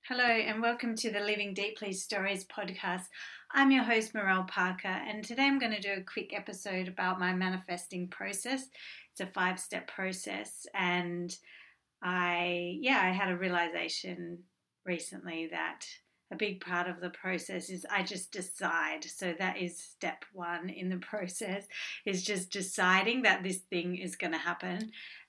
Hello and welcome to the Living Deeply Stories podcast. I'm your host, Morelle Parker, and today I'm going to do a quick episode about my manifesting process. It's a 5-step process, and I had a realization recently that a big part of the process is I just decide. So that is step 1 in the process, is just deciding that this thing is going to happen,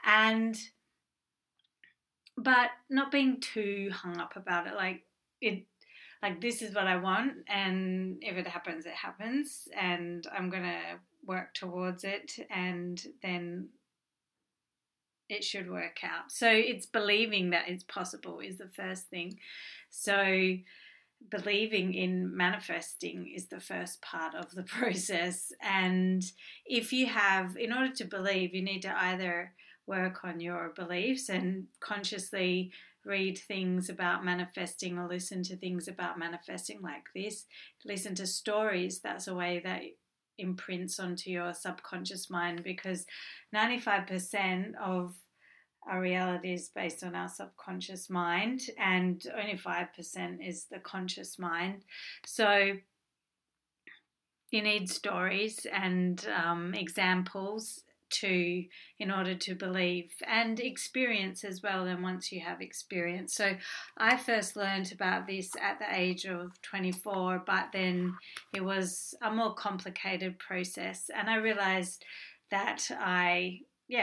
but not being too hung up about it. Like this is what I want, and if it happens, it happens, and I'm gonna work towards it, and then it should work out. So it's believing that it's possible is the first thing. So believing in manifesting is the first part of the process. And in order to believe, you need to either work on your beliefs and consciously read things about manifesting or listen to things about manifesting like this. Listen to stories. That's a way that imprints onto your subconscious mind, because 95% of our reality is based on our subconscious mind, and only 5% is the conscious mind. So you need stories and examples in order to believe, and experience as well. And once you have experience, so I first learned about this at the age of 24, but then it was a more complicated process, and I realized that I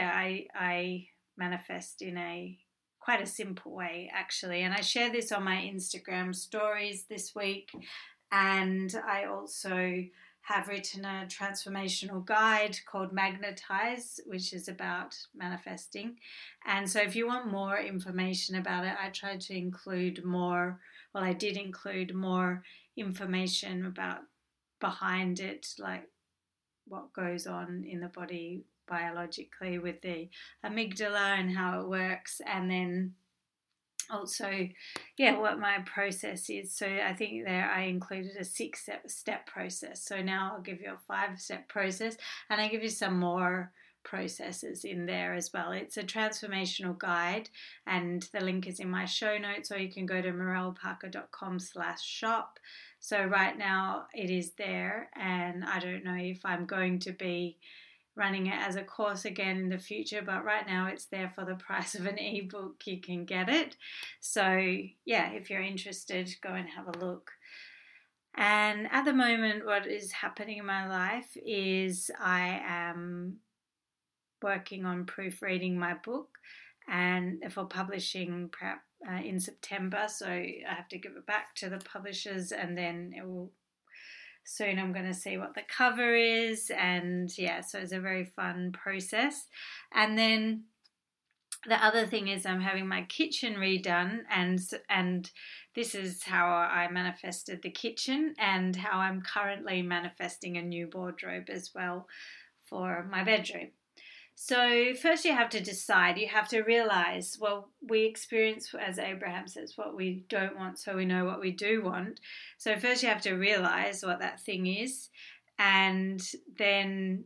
manifest in quite a simple way, actually. And I share this on my Instagram stories this week, and I also have written a transformational guide called Magnetize, which is about manifesting. And so if you want more information about it, I tried to include more, well, I did include more information about behind it, like what goes on in the body biologically with the amygdala and how it works, and then also what my process is. So I think there I included a 6-step process. So now I'll give you a 5-step process, and I give you some more processes in there as well. It's a transformational guide, and the link is in my show notes, or you can go to morelleparker.com/shop. So right now it is there, and I don't know if I'm going to be running it as a course again in the future, but right now it's there for the price of an ebook. You can get it. So if you're interested, go and have a look. And at the moment, what is happening in my life is I am working on proofreading my book, and for publishing perhaps in September. So I have to give it back to the publishers, and then it will soon. I'm going to see what the cover is, and so it's a very fun process. And then the other thing is I'm having my kitchen redone, and this is how I manifested the kitchen, and how I'm currently manifesting a new wardrobe as well for my bedroom. So first you have to decide, you have to realize, well, we experience, as Abraham says, what we don't want, so we know what we do want. So first you have to realize what that thing is, and then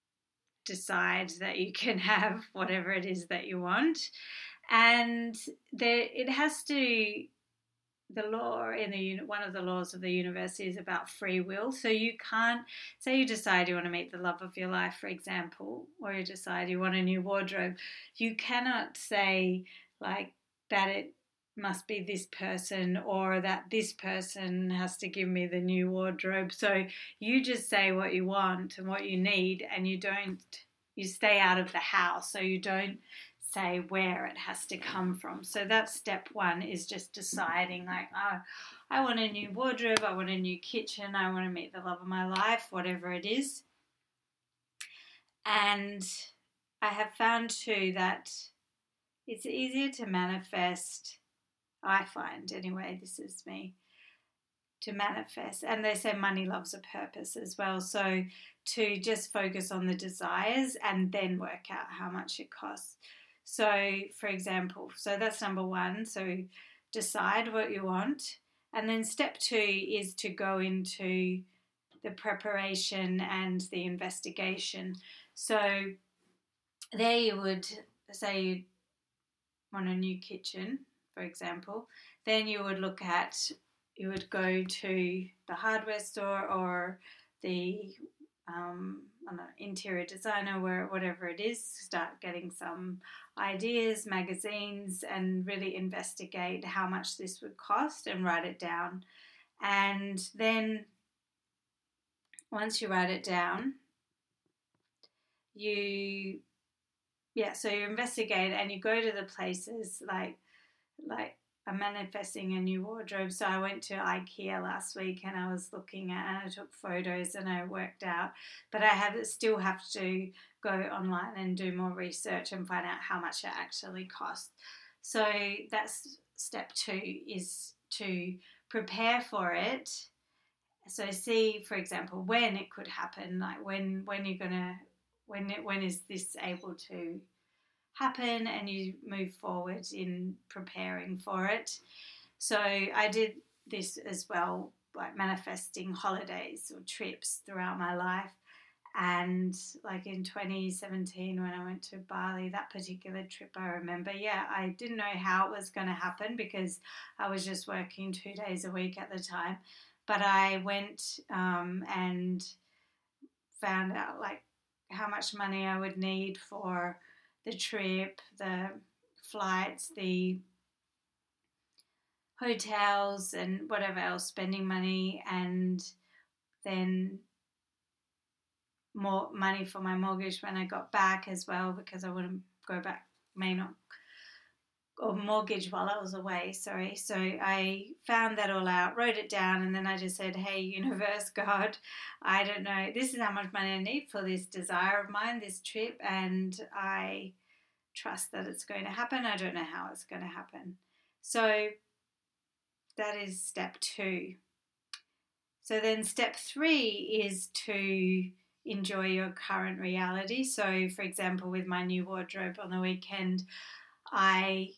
decide that you can have whatever it is that you want. And the law in one of the laws of the universe is about free will. So you can't say you decide you want to meet the love of your life, for example, or you decide you want a new wardrobe. You cannot say like that it must be this person, or that this person has to give me the new wardrobe. So you just say what you want and what you need, and you stay out of the house. So you don't say where it has to come from. So that's step 1, is just deciding, like, oh, I want a new wardrobe, I want a new kitchen, I want to meet the love of my life, whatever it is. And I have found too that it's easier to manifest, I find anyway, this is me, to manifest. And they say money loves a purpose as well. So to just focus on the desires and then work out how much it costs. So, for example, so that's number 1. So decide what you want. And then step 2 is to go into the preparation and the investigation. So there you would say you want a new kitchen, for example. then you would go to the hardware store or the interior designer, whatever it is, start getting some ideas, magazines, and really investigate how much this would cost and write it down. And then once you write it down, you investigate and you go to the places like I'm manifesting a new wardrobe. So I went to IKEA last week and I was looking at, and I took photos and I worked out, but I still have to go online and do more research and find out how much it actually costs. So that's step 2, is to prepare for it. So see, for example, when it could happen, like when is this able to happen, and you move forward in preparing for it. So I did this as well, like manifesting holidays or trips throughout my life. And like in 2017 when I went to Bali, that particular trip, I remember, I didn't know how it was going to happen because I was just working 2 days a week at the time. But I went and found out like how much money I would need for the trip, the flights, the hotels, and whatever else, spending money, and then more money for my mortgage when I got back as well, because I wouldn't go back, or mortgage while I was away, sorry. So I found that all out, wrote it down, and then I just said, hey, universe, God, I don't know, this is how much money I need for this desire of mine, this trip, and I trust that it's going to happen. I don't know how it's going to happen. So that is step 2. So then step 3 is to enjoy your current reality. So for example, with my new wardrobe on the weekend, I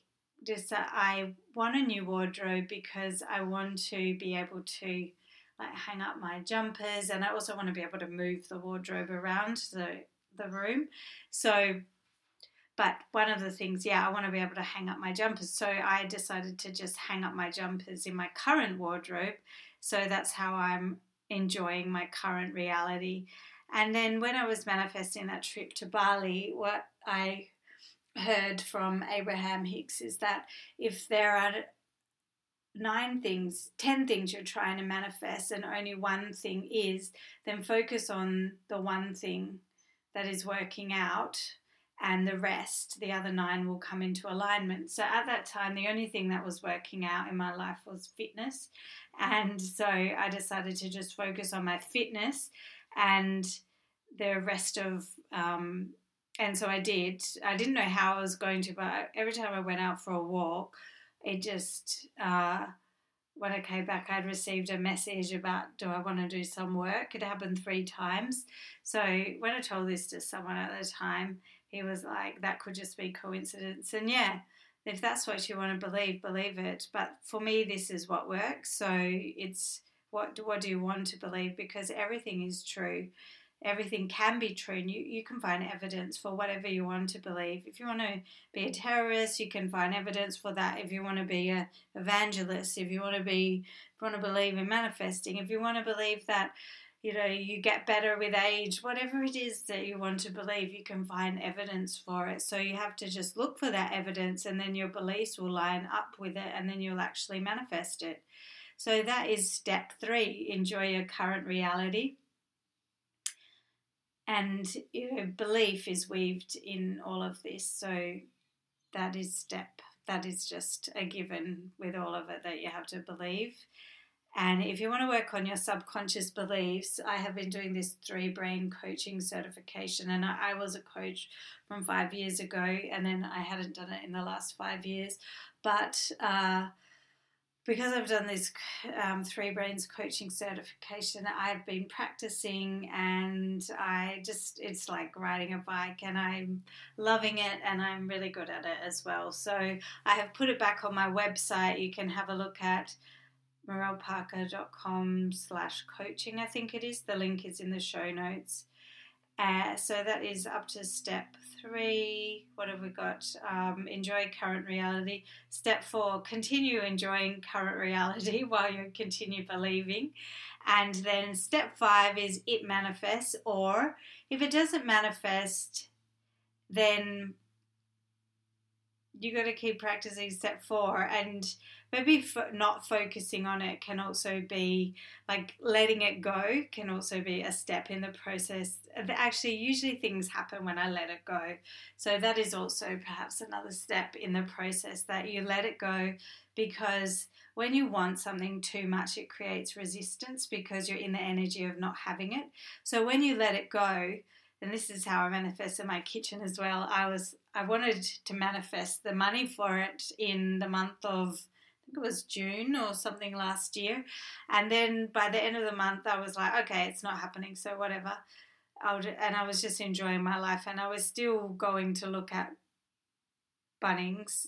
want a new wardrobe because I want to be able to like hang up my jumpers, and I also want to be able to move the wardrobe around the room. So, but one of the things, I want to be able to hang up my jumpers. So I decided to just hang up my jumpers in my current wardrobe. So that's how I'm enjoying my current reality. And then when I was manifesting that trip to Bali, what I heard from Abraham Hicks is that if there are 10 things you're trying to manifest and only one thing is, then focus on the one thing that is working out, and the rest, the other 9, will come into alignment. So at that time, the only thing that was working out in my life was fitness. And so I decided to just focus on my fitness, and the rest of, and so I did. I didn't know how I was going to, but every time I went out for a walk, it just, when I came back, I'd received a message about, do I want to do some work? It happened 3 times. So when I told this to someone at the time, he was like, that could just be coincidence. And if that's what you want to believe it. But for me, this is what works. So it's what do you want to believe? Because everything is true. Everything can be true, and you can find evidence for whatever you want to believe. If you want to be a terrorist, you can find evidence for that. If you want to be an evangelist, if you want to believe in manifesting, if you want to believe that you get better with age, whatever it is that you want to believe, you can find evidence for it. So you have to just look for that evidence, and then your beliefs will line up with it, and then you'll actually manifest it. So that is step 3, enjoy your current reality. And belief is weaved in all of this. So that is just a given with all of it, that you have to believe. And if you want to work on your subconscious beliefs, I have been doing this 3-brain coaching certification, and I was a coach from 5 years ago, and then I hadn't done it in the last 5 years. But because I've done this 3 Brains coaching certification, I've been practicing, and it's like riding a bike, and I'm loving it, and I'm really good at it as well. So I have put it back on my website. You can have a look at morelleparker.com/coaching, I think it is. The link is in the show notes. So that is up to step 3. What have we got? Enjoy current reality. Step 4, continue enjoying current reality while you continue believing. And then step 5 is it manifests, or if it doesn't manifest, then you got to keep practicing step 4, and maybe not focusing on it can also be like letting it go can also be a step in the process. Actually, usually things happen when I let it go. So that is also perhaps another step in the process, that you let it go, because when you want something too much, it creates resistance because you're in the energy of not having it. So when you let it go, and this is how I manifested my kitchen as well. I wanted to manifest the money for it in the month of, I think it was June or something last year. And then by the end of the month, I was like, okay, it's not happening, so whatever. And I was just enjoying my life, and I was still going to look at Bunnings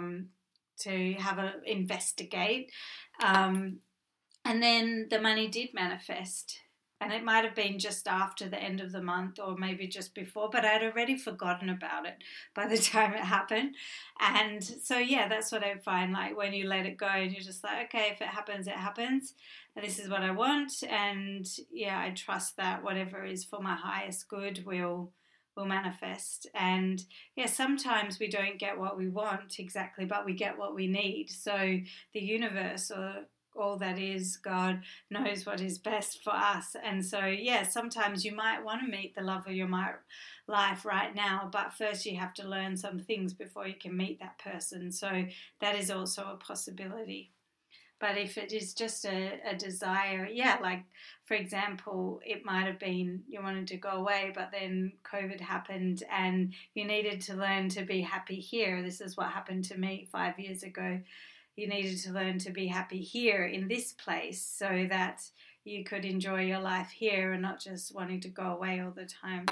to have a investigate. And then the money did manifest. And it might have been just after the end of the month or maybe just before, but I'd already forgotten about it by the time it happened. And so, yeah, that's what I find, like when you let it go and you're just like, okay, if it happens, it happens. And this is what I want. And yeah, I trust that whatever is for my highest good will manifest. And yeah, sometimes we don't get what we want exactly, but we get what we need. So the universe, or all that is, God knows what is best for us. And so, yeah, sometimes you might want to meet the love of your life right now, but first you have to learn some things before you can meet that person. So that is also a possibility. But if it is just a desire, yeah, like for example, it might have been you wanted to go away, but then COVID happened and you needed to learn to be happy here. This is what happened to me 5 years ago. You needed to learn to be happy here in this place so that you could enjoy your life here and not just wanting to go away all the time.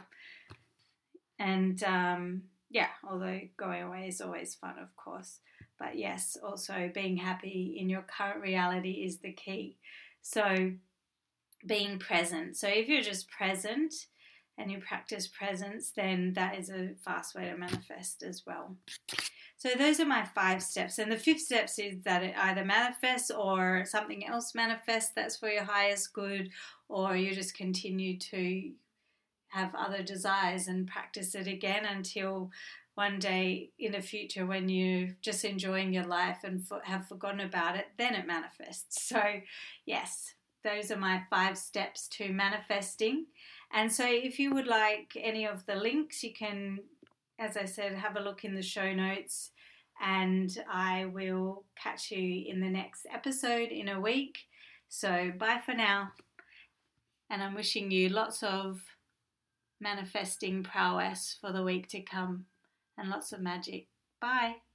And yeah, although going away is always fun, of course. But yes, also being happy in your current reality is the key. So being present. So if you're just present and you practice presence, then that is a fast way to manifest as well. So those are my 5 steps. And the 5th step is that it either manifests or something else manifests that's for your highest good, or you just continue to have other desires and practice it again until one day in the future when you're just enjoying your life and have forgotten about it, then it manifests. So yes, those are my 5 steps to manifesting. And so if you would like any of the links, you can, as I said, have a look in the show notes, and I will catch you in the next episode in a week. So bye for now, and I'm wishing you lots of manifesting prowess for the week to come and lots of magic. Bye.